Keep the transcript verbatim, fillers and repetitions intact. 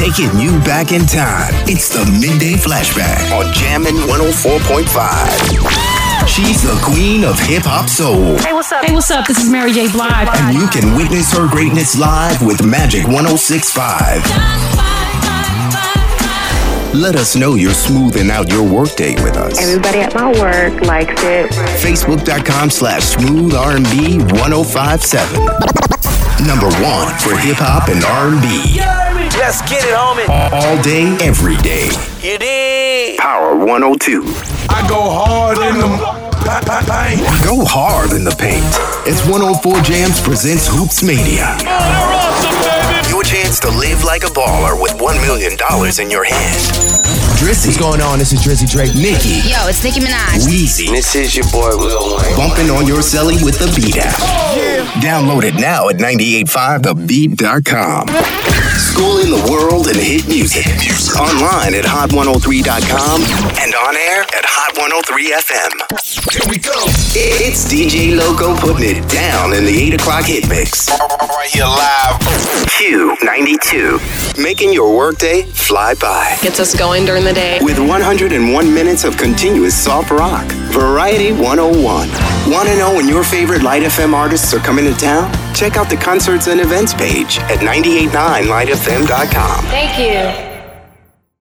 taking you back in time. It's the Midday Flashback on Jammin' one oh four point five. She's the queen of hip-hop soul. Hey, what's up? Hey, what's up? This is Mary J. Blige. And you can witness her greatness live with Magic one oh six point five. Let us know you're smoothing out your workday with us. Everybody at my work likes it. Facebook.com slash smooth R&B 1057. Number one for hip-hop and R and B. Let's get it, homie. All day, every day. You dig? Power one oh two. I go hard in the paint. Go hard in the paint. It's one oh four Jams presents Hoops Mania. Your chance to live like a baller with one million dollars in your hand. Drizzy. What's going on? This is Drizzy Drake. Nicki. Yo, it's Nicki Minaj. Weezy. This is your boy, Lil Wayne. Bumping on your celly with the Beat app. Oh, yeah. Download it now at ninety-eight point five the beat dot com. Schooling the world in hit music. Online at hot one oh three dot com and on air at hot one oh three F M. Here we go. It's D J Loco putting it down in the eight o'clock hit mix. Right here live. Q ninety-two. Making your workday fly by. Gets us going during the day. With one hundred one minutes of continuous soft rock. Variety one oh one. Want to know when your favorite Light F M artists are coming to town? Check out the concerts and events page at nine eight nine light f m dot com. Thank you.